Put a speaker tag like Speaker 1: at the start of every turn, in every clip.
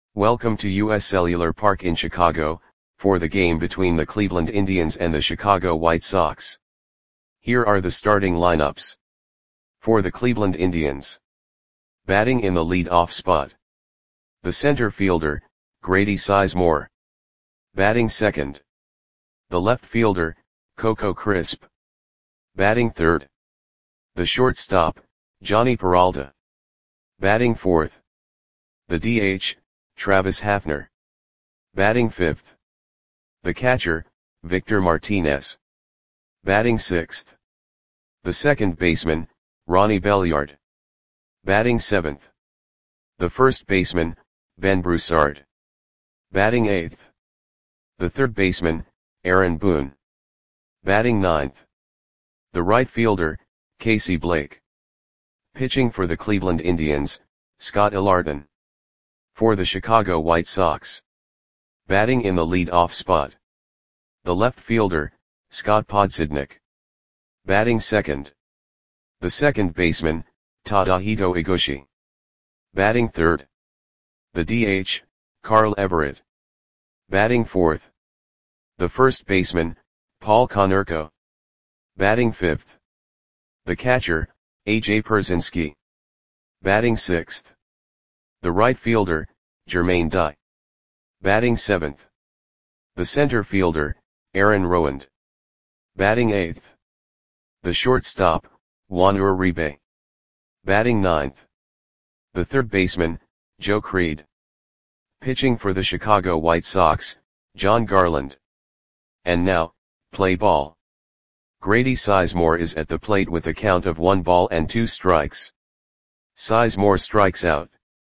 Speaker 1: Welcome to US Cellular Park in Chicago, for the game between the Cleveland Indians and the Chicago White Sox. Here are the starting lineups. For the Cleveland Indians. Batting in the lead-off spot. The center fielder, Grady Sizemore. Batting second. The left fielder, Coco Crisp. Batting third. The shortstop, Jhonny Peralta. Batting fourth. The DH, Travis Hafner. Batting fifth. The catcher, Victor Martinez. Batting sixth. The second baseman, Ronnie Belliard. Batting seventh. The first baseman, Ben Broussard. Batting eighth. The third baseman, Aaron Boone. Batting ninth. The right fielder, Casey Blake. Pitching for the Cleveland Indians, Scott Ilarton. For the Chicago White Sox. Batting in the lead-off spot. The left fielder, Scott Podsednik. Batting second. The second baseman, Tadahito Iguchi. Batting third. The DH, Carl Everett. Batting fourth. The first baseman, Paul Konerko. Batting fifth. The catcher, A.J. Pierzynski. Batting sixth. The right fielder, Jermaine Dye. Batting seventh. The center fielder, Aaron Rowand. Batting eighth. The shortstop, Juan Uribe. Batting ninth. The third baseman, Joe Creed. Pitching for the Chicago White Sox, Jon Garland. And now, play ball. Grady Sizemore is at the plate with a count of 1 ball and 2 strikes. Sizemore strikes out.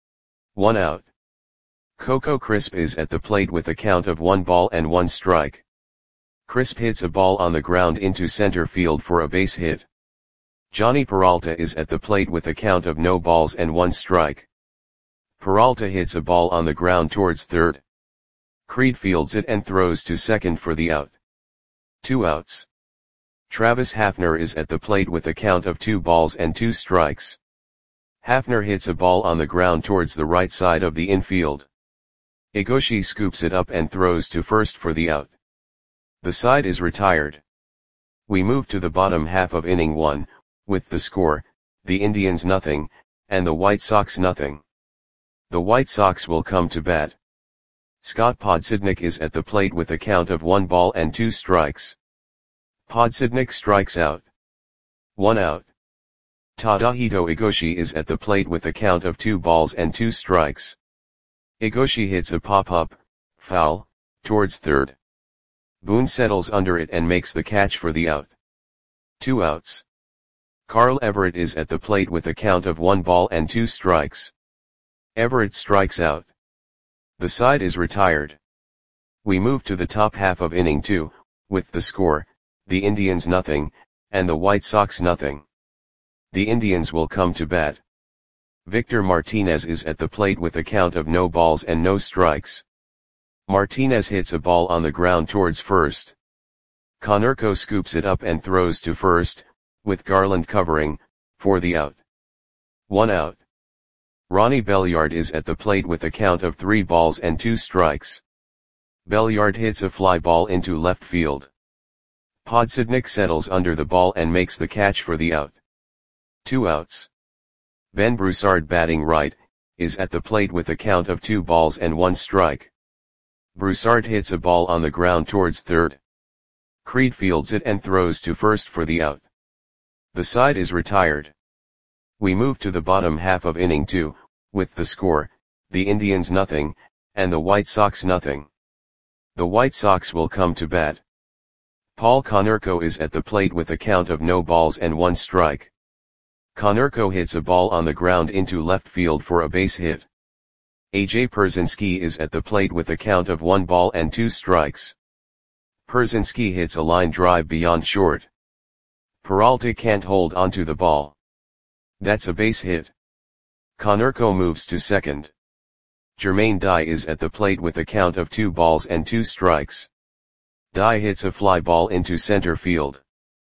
Speaker 1: 1 out. Coco Crisp is at the plate with a count of 1 ball and 1 strike. Crisp hits a ball on the ground into center field for a base hit. Jhonny Peralta is at the plate with a count of no balls and 1 strike. Peralta hits a ball on the ground towards third. Creed fields it and throws to second for the out. 2 outs. Travis Hafner is at the plate with a count of 2 balls and 2 strikes. Hafner hits a ball on the ground towards the right side of the infield. Iguchi scoops it up and throws to first for the out. The side is retired. We move to the bottom half of inning 1, with the score, the Indians nothing, and the White Sox nothing. The White Sox will come to bat. Scott Podsednik is at the plate with a count of 1 ball and 2 strikes. Podsednik strikes out. 1 out. Tadahito Iguchi is at the plate with a count of 2 balls and 2 strikes. Iguchi hits a pop-up, foul, towards third. Boone settles under it and makes the catch for the out. 2 outs. Carl Everett is at the plate with a count of 1 ball and 2 strikes. Everett strikes out. The side is retired. We move to the top half of inning 2, with the score, the Indians nothing, and the White Sox nothing. The Indians will come to bat. Victor Martinez is at the plate with a count of no balls and no strikes. Martinez hits a ball on the ground towards first. Konerko scoops it up and throws to first, with Garland covering, for the out. 1 out. Ronnie Belliard is at the plate with a count of 3 balls and 2 strikes. Belliard hits a fly ball into left field. Podsednik settles under the ball and makes the catch for the out. 2 outs. Ben Broussard batting right, is at the plate with a count of 2 balls and 1 strike. Broussard hits a ball on the ground towards third. Creed fields it and throws to first for the out. The side is retired. We move to the bottom half of inning 2, with the score, the Indians nothing, and the White Sox nothing. The White Sox will come to bat. Paul Konerko is at the plate with a count of no balls and 1 strike. Konerko hits a ball on the ground into left field for a base hit. A.J. Pierzynski is at the plate with a count of 1 ball and 2 strikes. Pierzynski hits a line drive beyond short. Peralta can't hold onto the ball. That's a base hit. Konerko moves to second. Jermaine Dye is at the plate with a count of 2 balls and 2 strikes. Dye hits a fly ball into center field.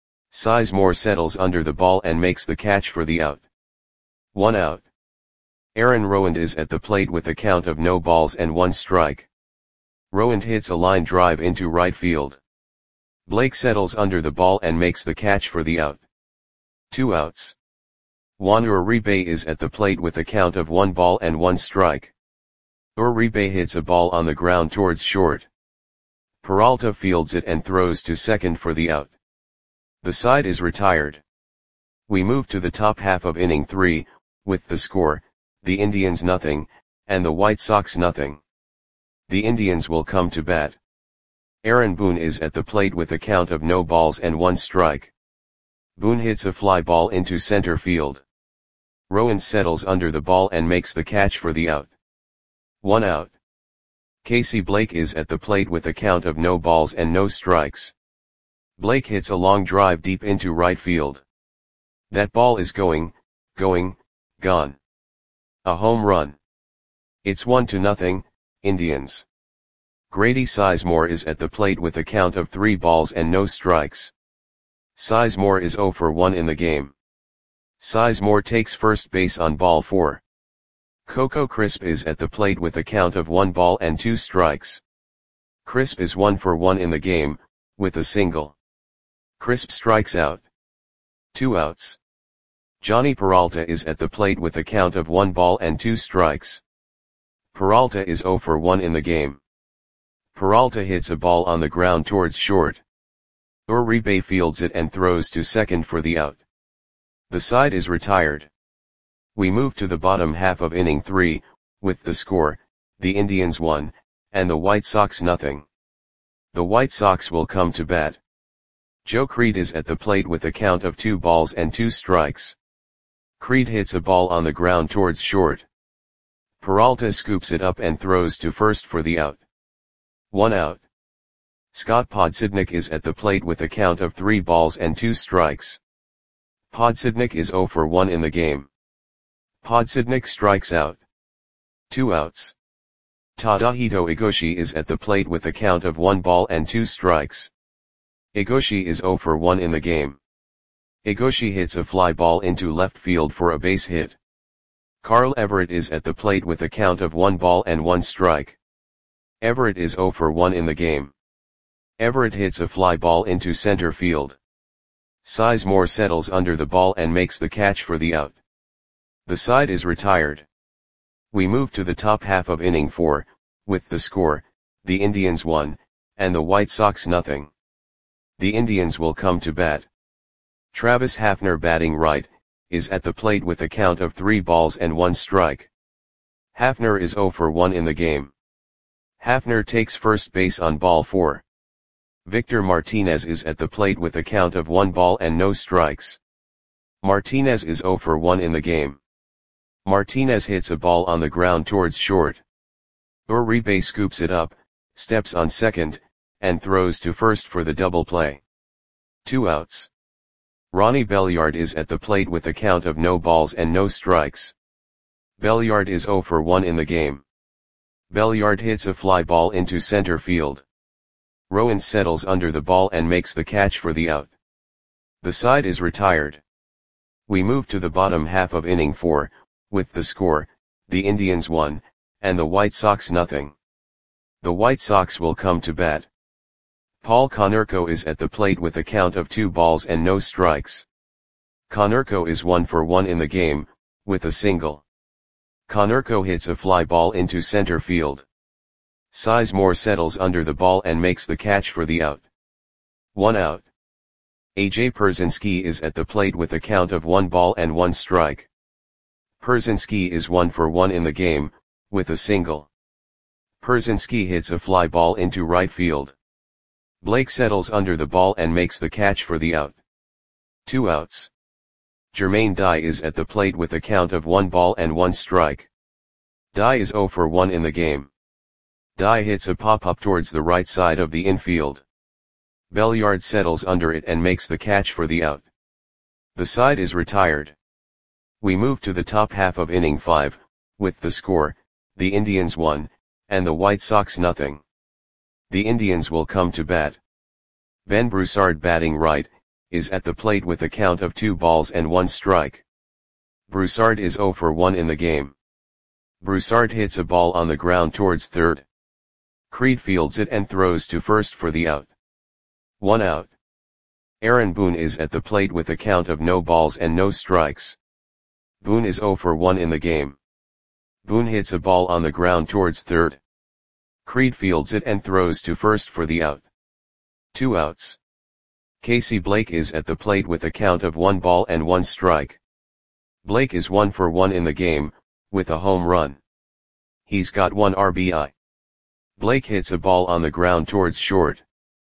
Speaker 1: Sizemore settles under the ball and makes the catch for the out. 1 out. Aaron Rowand is at the plate with a count of no balls and 1 strike. Rowand hits a line drive into right field. Blake settles under the ball and makes the catch for the out. 2 outs. Juan Uribe is at the plate with a count of 1 ball and 1 strike. Uribe hits a ball on the ground towards short. Peralta fields it and throws to second for the out. The side is retired. We move to the top half of inning 3, with the score, the Indians nothing, and the White Sox nothing. The Indians will come to bat. Aaron Boone is at the plate with a count of no balls and 1 strike. Boone hits a fly ball into center field. Rowand settles under the ball and makes the catch for the out. 1 out. Casey Blake is at the plate with a count of no balls and no strikes. Blake hits a long drive deep into right field. That ball is gone. A home run. It's 1-0, Indians. Grady Sizemore is at the plate with a count of 3 balls and no strikes. Sizemore is 0 for 1 in the game. Sizemore takes first base on ball 4. Coco Crisp is at the plate with a count of 1 ball and 2 strikes. Crisp is 1 for 1 in the game, with a single. Crisp strikes out. 2 outs. Johnny Peralta is at the plate with a count of 1 ball and 2 strikes. Peralta is 0 for 1 in the game. Peralta hits a ball on the ground towards short. Uribe fields it and throws to second for the out. The side is retired. We move to the bottom half of inning 3, with the score, the Indians 1, and the White Sox nothing. The White Sox will come to bat. Joe Creed is at the plate with a count of 2 balls and 2 strikes. Creed hits a ball on the ground towards short. Peralta scoops it up and throws to first for the out. 1 out. Scott Podsednik is at the plate with a count of 3 balls and 2 strikes. Podsednik is 0 for 1 in the game. Podsednik strikes out. 2 outs. Tadahito Igoshi is at the plate with a count of 1 ball and 2 strikes. Igoshi is 0 for 1 in the game. Igoshi hits a fly ball into left field for a base hit. Carl Everett is at the plate with a count of 1 ball and 1 strike. Everett is 0 for 1 in the game. Everett hits a fly ball into center field. Sizemore settles under the ball and makes the catch for the out. The side is retired. We move to the top half of inning 4, with the score, the Indians 1, and the White Sox nothing. The Indians will come to bat. Travis Hafner batting right, is at the plate with a count of 3 balls and 1 strike. Hafner is 0 for 1 in the game. Hafner takes first base on ball 4. Victor Martinez is at the plate with a count of 1 ball and no strikes. Martinez is 0 for 1 in the game. Martinez hits a ball on the ground towards short. Uribe scoops it up, steps on second, and throws to first for the double play. 2 outs. Ronnie Belliard is at the plate with a count of no balls and no strikes. Belliard is 0 for 1 in the game. Belliard hits a fly ball into center field. Rowand settles under the ball and makes the catch for the out. The side is retired. We move to the bottom half of inning 4, with the score, the Indians 1, and the White Sox nothing. The White Sox will come to bat. Paul Konerko is at the plate with a count of 2 balls and no strikes. Konerko is 1 for 1 in the game, with a single. Konerko hits a fly ball into center field. Sizemore settles under the ball and makes the catch for the out. 1 out. AJ Pierzynski is at the plate with a count of 1 ball and 1 strike. Pierzynski is 1 for 1 in the game, with a single. Pierzynski hits a fly ball into right field. Blake settles under the ball and makes the catch for the out. 2 outs. Jermaine Dye is at the plate with a count of 1 ball and 1 strike. Dye is 0 for 1 in the game. Dye hits a pop-up towards the right side of the infield. Belliard settles under it and makes the catch for the out. The side is retired. We move to the top half of inning 5, with the score, the Indians 1, and the White Sox nothing. The Indians will come to bat. Ben Broussard batting right, is at the plate with a count of 2 balls and 1 strike. Broussard is 0 for 1 in the game. Broussard hits a ball on the ground towards third. Creed fields it and throws to first for the out. 1 out. Aaron Boone is at the plate with a count of no balls and no strikes. Boone is 0 for 1 in the game. Boone hits a ball on the ground towards third. Creed fields it and throws to first for the out. 2 outs. Casey Blake is at the plate with a count of 1 ball and 1 strike. Blake is 1 for 1 in the game, with a home run. He's got 1 RBI. Blake hits a ball on the ground towards short.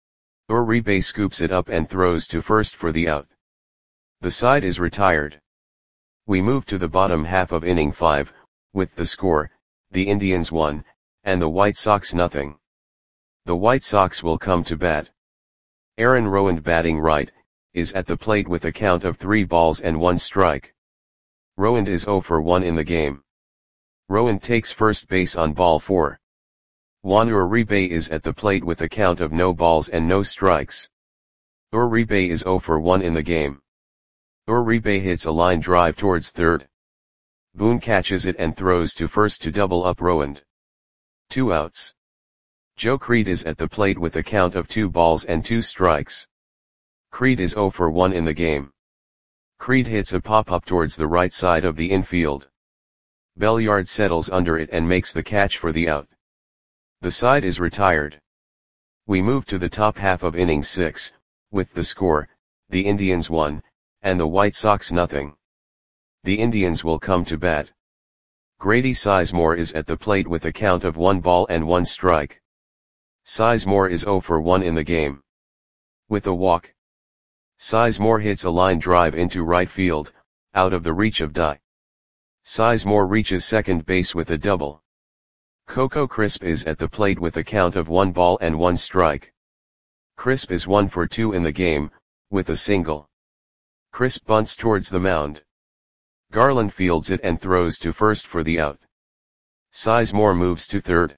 Speaker 1: Uribe scoops it up and throws to first for the out. The side is retired. We move to the bottom half of inning 5, with the score, the Indians 1, and the White Sox nothing. The White Sox will come to bat. Aaron Rowand, batting right, is at the plate with a count of 3 balls and 1 strike. Rowand is 0 for 1 in the game. Rowand takes first base on ball 4. Juan Uribe is at the plate with a count of no balls and no strikes. Uribe is 0 for 1 in the game. Uribe hits a line drive towards third. Boone catches it and throws to first to double up Rowand. 2 outs. Joe Creed is at the plate with a count of 2 balls and 2 strikes. Creed is 0 for 1 in the game. Creed hits a pop-up towards the right side of the infield. Belliard settles under it and makes the catch for the out. The side is retired. We move to the top half of inning 6, with the score, the Indians 1, and the White Sox nothing. The Indians will come to bat. Grady Sizemore is at the plate with a count of 1 ball and 1 strike. Sizemore is 0 for 1 in the game. With a walk. Sizemore hits a line drive into right field, out of the reach of Dye. Sizemore reaches second base with a double. Coco Crisp is at the plate with a count of 1 ball and 1 strike. Crisp is 1 for 2 in the game, with a single. Crisp bunts towards the mound. Garland fields it and throws to first for the out. Sizemore moves to third.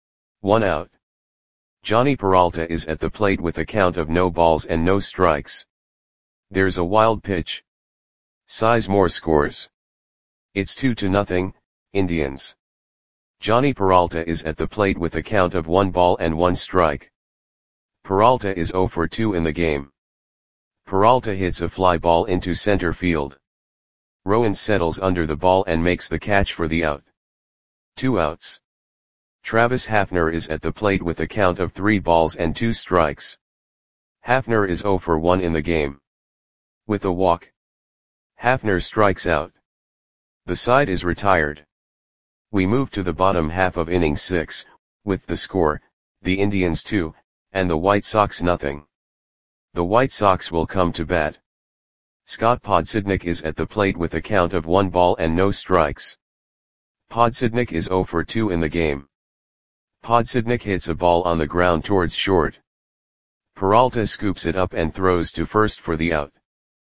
Speaker 1: 1 out. Johnny Peralta is at the plate with a count of no balls and no strikes. There's a wild pitch. Sizemore scores. It's 2-0, Indians. Johnny Peralta is at the plate with a count of 1 ball and 1 strike. Peralta is 0 for 2 in the game. Peralta hits a fly ball into center field. Rowand settles under the ball and makes the catch for the out. 2 outs. Travis Hafner is at the plate with a count of 3 balls and 2 strikes. Hafner is 0 for 1 in the game. With a walk. Hafner strikes out. The side is retired. We move to the bottom half of inning 6, with the score, the Indians 2, and the White Sox nothing. The White Sox will come to bat. Scott Podsednik is at the plate with a count of 1 ball and no strikes. Podsednik is 0 for 2 in the game. Podsednik hits a ball on the ground towards short. Peralta scoops it up and throws to first for the out.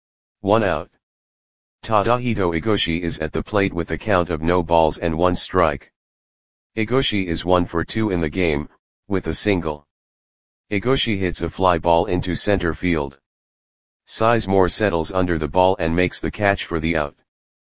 Speaker 1: 1 out. Tadahito Igoshi is at the plate with a count of no balls and 1 strike. Igoshi is 1 for 2 in the game, with a single. Igoshi hits a fly ball into center field. Sizemore settles under the ball and makes the catch for the out.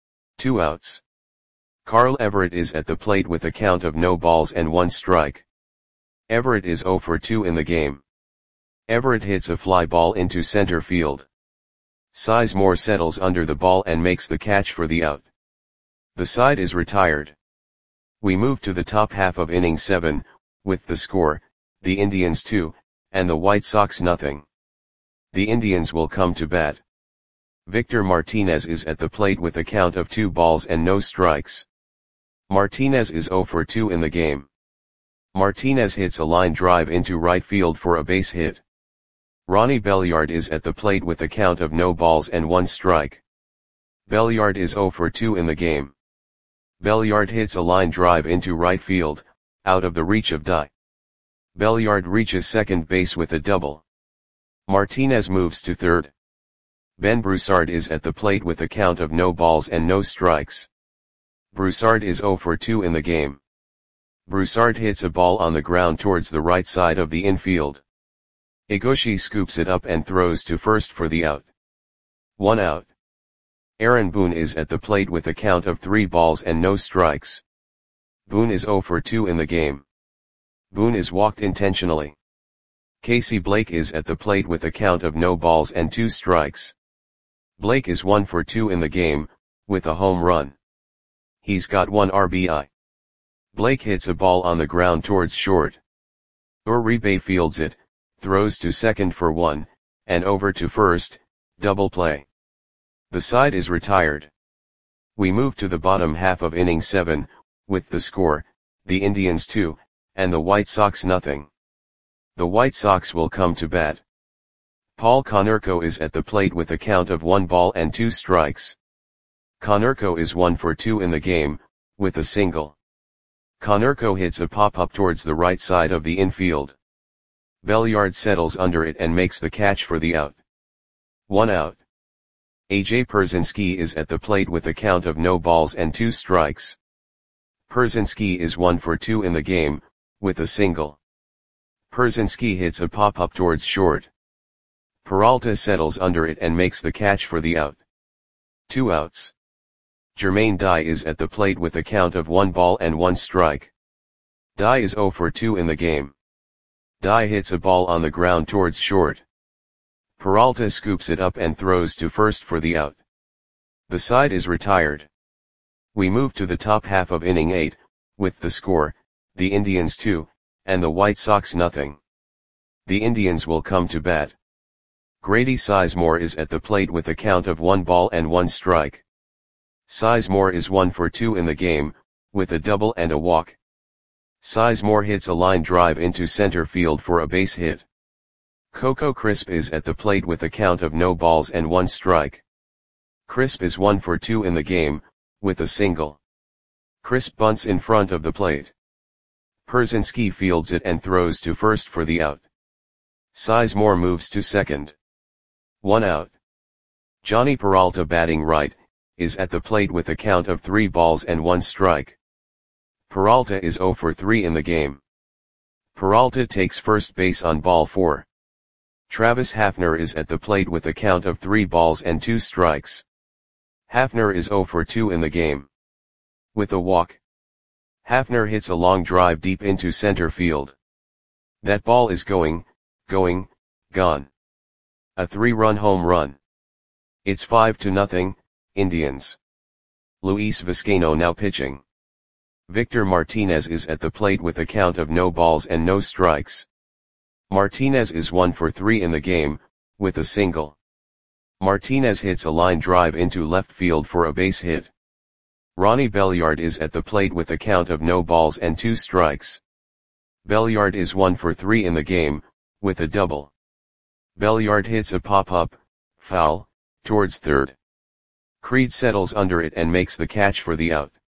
Speaker 1: 2 outs. Carl Everett is at the plate with a count of no balls and 1 strike. Everett is 0 for 2 in the game. Everett hits a fly ball into center field. Sizemore settles under the ball and makes the catch for the out. The side is retired. We move to the top half of inning 7, with the score, the Indians 2, and the White Sox nothing. The Indians will come to bat. Victor Martinez is at the plate with a count of 2 balls and no strikes. Martinez is 0 for 2 in the game. Martinez hits a line drive into right field for a base hit. Ronnie Belliard is at the plate with a count of no balls and 1 strike. Belliard is 0 for 2 in the game. Belliard hits a line drive into right field, out of the reach of Dye. Belliard reaches second base with a double. Martinez moves to third. Ben Broussard is at the plate with a count of no balls and no strikes. Broussard is 0 for 2 in the game. Broussard hits a ball on the ground towards the right side of the infield. Igoshi scoops it up and throws to first for the out. 1 out. Aaron Boone is at the plate with a count of 3 balls and no strikes. Boone is 0 for 2 in the game. Boone is walked intentionally. Casey Blake is at the plate with a count of no balls and 2 strikes. Blake is 1 for 2 in the game, with a home run. He's got 1 RBI. Blake hits a ball on the ground towards short. Uribe fields it, throws to second for 1, and over to first, double play. The side is retired. We move to the bottom half of inning 7, with the score, the Indians 2, and the White Sox nothing. The White Sox will come to bat. Paul Konerko is at the plate with a count of 1 ball and 2 strikes. Konerko is 1 for 2 in the game, with a single. Konerko hits a pop-up towards the right side of the infield. Belliard settles under it and makes the catch for the out. 1 out. AJ Pierzynski is at the plate with a count of no balls and 2 strikes. Pierzynski is 1 for 2 in the game, with a single. Pierzynski hits a pop-up towards short. Peralta settles under it and makes the catch for the out. 2 outs. Jermaine Dye is at the plate with a count of 1 ball and 1 strike. Dye is 0 for 2 in the game. Dye hits a ball on the ground towards short. Peralta scoops it up and throws to first for the out. The side is retired. We move to the top half of inning 8, with the score, the Indians 2, and the White Sox nothing. The Indians will come to bat. Grady Sizemore is at the plate with a count of 1 ball and 1 strike. Sizemore is 1 for 2 in the game, with a double and a walk. Sizemore hits a line drive into center field for a base hit. Coco Crisp is at the plate with a count of no balls and 1 strike. Crisp is 1 for 2 in the game, with a single. Crisp bunts in front of the plate. Pierzynski fields it and throws to first for the out. Sizemore moves to second. 1 out. Johnny Peralta, batting right, is at the plate with a count of 3 balls and 1 strike. Peralta is 0 for 3 in the game. Peralta takes first base on ball 4. Travis Hafner is at the plate with a count of 3 balls and 2 strikes. Hafner is 0 for 2 in the game. With a walk. Hafner hits a long drive deep into center field. That ball is going, gone. A 3-run home run. It's 5-0, Indians. Luis Vizcaino now pitching. Victor Martinez is at the plate with a count of no balls and no strikes. Martinez is 1 for 3 in the game, with a single. Martinez hits a line drive into left field for a base hit. Ronnie Belliard is at the plate with a count of no balls and 2 strikes. Belliard is 1 for 3 in the game, with a double. Belliard hits a pop-up, foul, towards third. Creed settles under it and makes the catch for the out.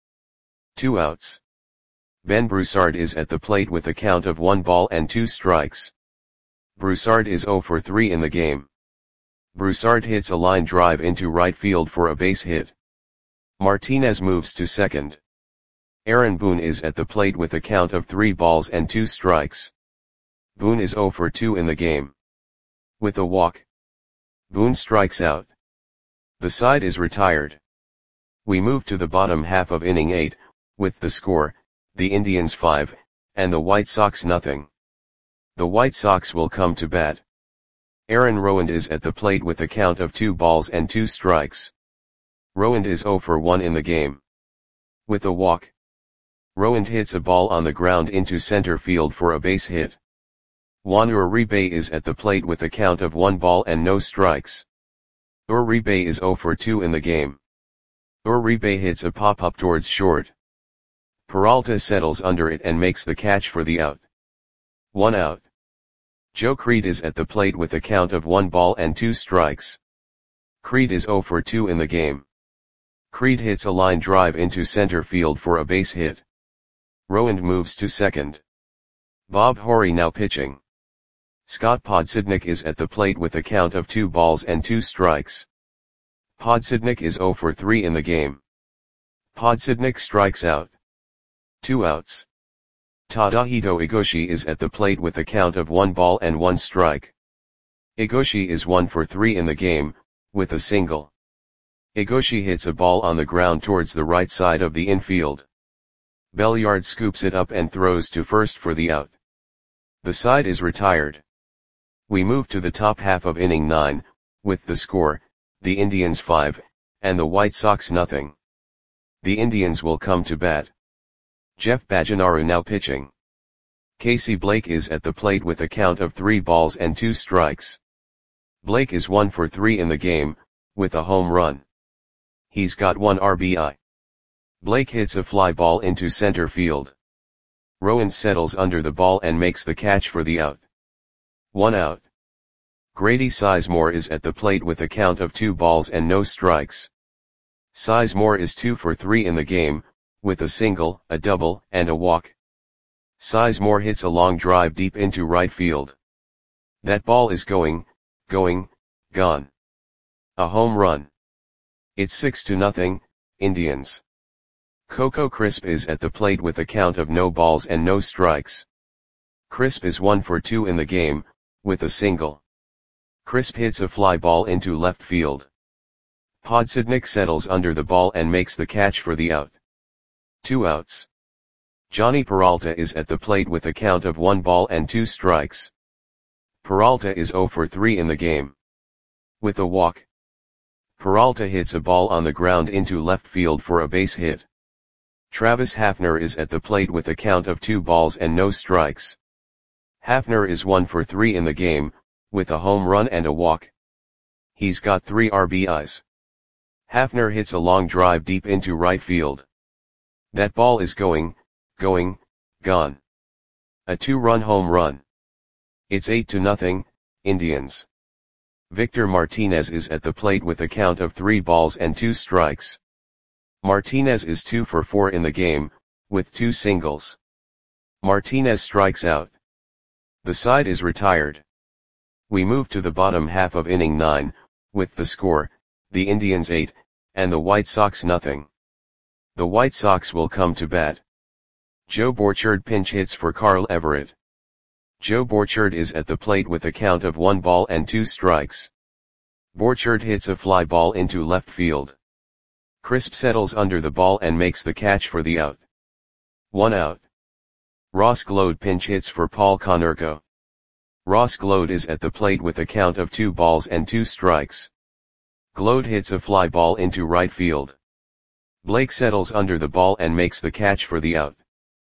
Speaker 1: 2 outs. Ben Broussard is at the plate with a count of 1 ball and 2 strikes. Broussard is 0 for 3 in the game. Broussard hits a line drive into right field for a base hit. Martinez moves to second. Aaron Boone is at the plate with a count of 3 balls and 2 strikes. Boone is 0 for 2 in the game. With a walk. Boone strikes out. The side is retired. We move to the bottom half of inning 8, with the score, the Indians 5, and the White Sox nothing. The White Sox will come to bat. Aaron Rowand is at the plate with a count of 2 balls and 2 strikes. Rowand is 0 for 1 in the game. With a walk. Rowand hits a ball on the ground into center field for a base hit. Juan Uribe is at the plate with a count of 1 ball and no strikes. Uribe is 0 for 2 in the game. Uribe hits a pop-up towards short. Peralta settles under it and makes the catch for the out. 1 out. Joe Creed is at the plate with a count of 1 ball and 2 strikes. Creed is 0 for 2 in the game. Creed hits a line drive into center field for a base hit. Rowand moves to second. Bob Horry now pitching. Scott Podsednik is at the plate with a count of 2 balls and 2 strikes. Podsednik is 0 for 3 in the game. Podsednik strikes out. 2 outs. Tadahito Igoshi is at the plate with a count of 1 ball and 1 strike. Igoshi is 1 for 3 in the game, with a single. Igoshi hits a ball on the ground towards the right side of the infield. Belliard scoops it up and throws to first for the out. The side is retired. We move to the top half of inning 9, with the score, the Indians 5, and the White Sox nothing. The Indians will come to bat. Jeff Bajanaro now pitching. Casey Blake is at the plate with a count of 3 balls and 2 strikes. Blake is 1 for 3 in the game, with a home run. He's got 1 RBI. Blake hits a fly ball into center field. Rowan settles under the ball and makes the catch for the out. 1 out. Grady Sizemore is at the plate with a count of 2 balls and no strikes. Sizemore is 2 for 3 in the game, with a single, a double, and a walk. Sizemore hits a long drive deep into right field. That ball is going, gone. A home run. It's 6-0, Indians. Coco Crisp is at the plate with a count of no balls and no strikes. Crisp is 1 for 2 in the game, with a single. Crisp hits a fly ball into left field. Podsednik settles under the ball and makes the catch for the out. 2 outs. Johnny Peralta is at the plate with a count of 1 ball and 2 strikes. Peralta is 0 for 3 in the game. With a walk. Peralta hits a ball on the ground into left field for a base hit. Travis Hafner is at the plate with a count of 2 balls and no strikes. Hafner is 1 for 3 in the game, with a home run and a walk. He's got 3 RBIs. Hafner hits a long drive deep into right field. That ball is going, gone. A 2-run home run. It's 8-0, Indians. Victor Martinez is at the plate with a count of 3 balls and 2 strikes. Martinez is 2 for 4 in the game, with 2 singles. Martinez strikes out. The side is retired. We move to the bottom half of inning 9, with the score, the Indians 8, and the White Sox nothing. The White Sox will come to bat. Joe Borchard pinch hits for Carl Everett. Joe Borchard is at the plate with a count of 1 ball and 2 strikes. Borchard hits a fly ball into left field. Crisp settles under the ball and makes the catch for the out. 1 out. Ross Glode pinch hits for Paul Konerko. Ross Glode is at the plate with a count of 2 balls and 2 strikes. Glode hits a fly ball into right field. Blake settles under the ball and makes the catch for the out.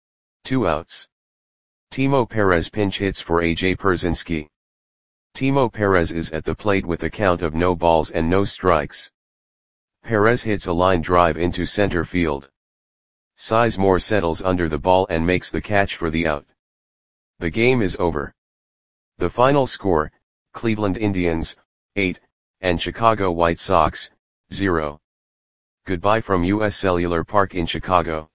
Speaker 1: 2 outs. Timo Perez pinch hits for AJ Pierzynski. Timo Perez is at the plate with a count of no balls and no strikes. Perez hits a line drive into center field. Sizemore settles under the ball and makes the catch for the out. The game is over. The final score, Cleveland Indians, 8, and Chicago White Sox, 0. Goodbye from US Cellular Park in Chicago.